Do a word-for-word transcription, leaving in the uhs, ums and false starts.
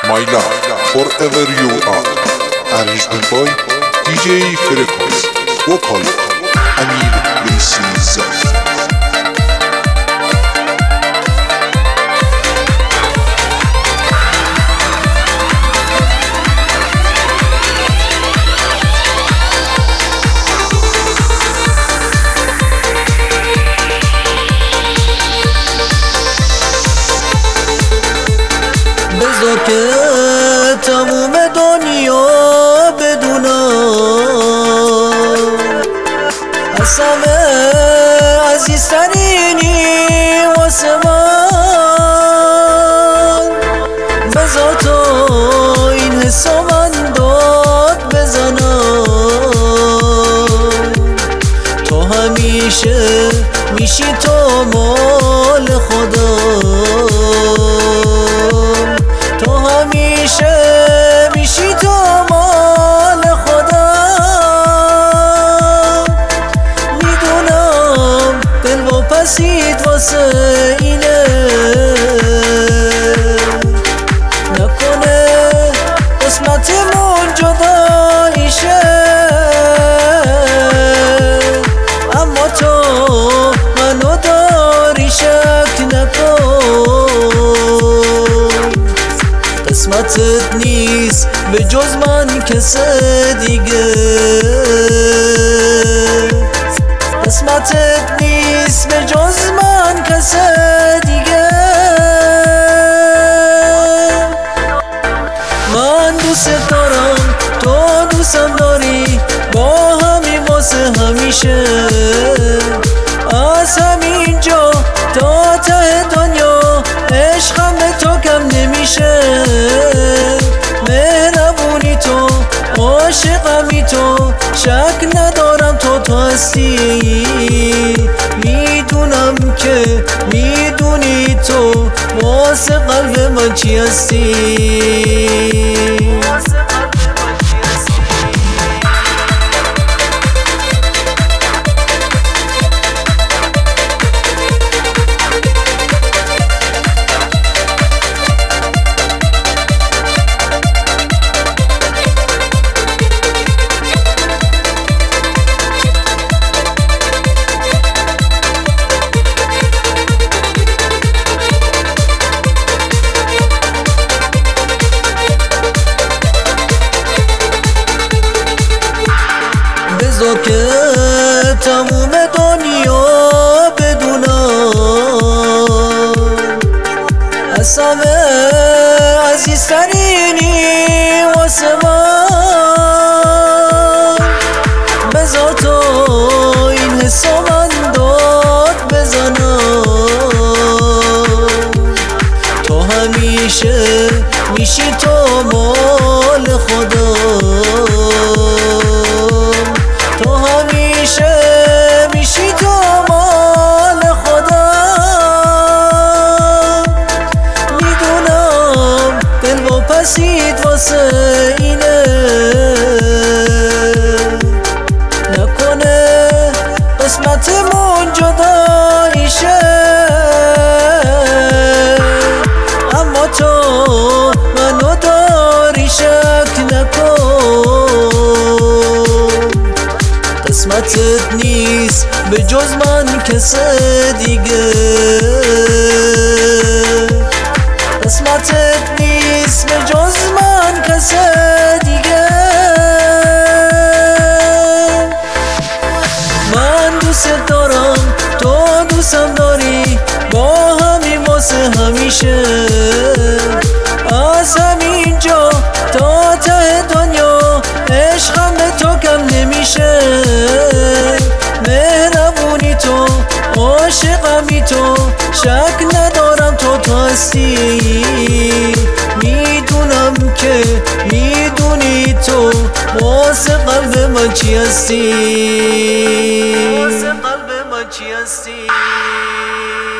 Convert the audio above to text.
My love, forever you are. Arrangement by دی جی Frequenz. Vocal Amir Precise. بذار که تموم دنیا بدونم از همه عزیزترینی واسه من. بذار تا این حسا من داد بزنم، تو همیشه میشی تو مال خودم، تو همیشه میشی تو مال خودم. میدونم دل واپسید واسه اینه، نکنه قسمتمون جدایی شه، اما تو منو داری شک نکن. قسمتت نیست به جز من کس دیگه، قسمتت نیست به جز من کس دیگه. من دوست دارم تو دوستم داری، با همین واسه همیشه، از همین جا تا ته دنیا عشقم به تو کم نمیشه. مهربونی تو، عاشقمی تو، شک ندارم تو تو هستی. میدونم که میدونی تو واسه قلب من چی هستی. بذار که تموم دنیا بدونم از همه عزیزترینی واسه من. بذار تا این حسا من داد بزنم، تو همیشه میشی تو مال خودم، تو همیشه میشی تو مال خودم. میدونم دل واپسید واسه اینه، نکنه قسمتمون جدایی شه، اما تو منو داری شک نکن. قسمتت نیست به جز من کس دیگه، قسمتت نیست به جز من کس دیگه. من دوست دارم تو دوستم داری، با همین واسه همیشه، از همین جا تا ته دنیا عشقم به تو کم نمیشه. مهربونی تو، عاشقمی تو، شک ندارم تو تو هستی. میدونم که میدونی تو واسه قلب من چی هستی، واسه قلب من چی هستی.